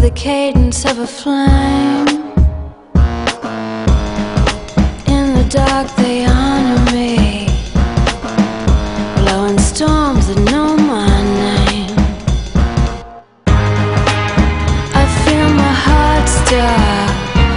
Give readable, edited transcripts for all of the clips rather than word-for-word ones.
the cadence of a flame. In the dark they honor me, blowing storms that know my name. I feel my heart stop.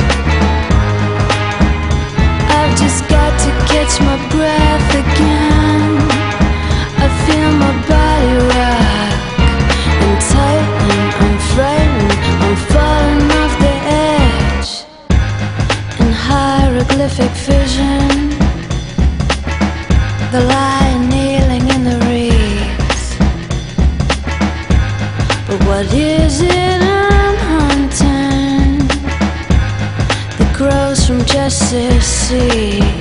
I've just got to catch my breath again. I feel my body rock and tighten. I'm frightened, I'm falling off the edge. In hieroglyphic vision, the lion kneeling in the reeds. But what is it I'm hunting that grows from just this seed?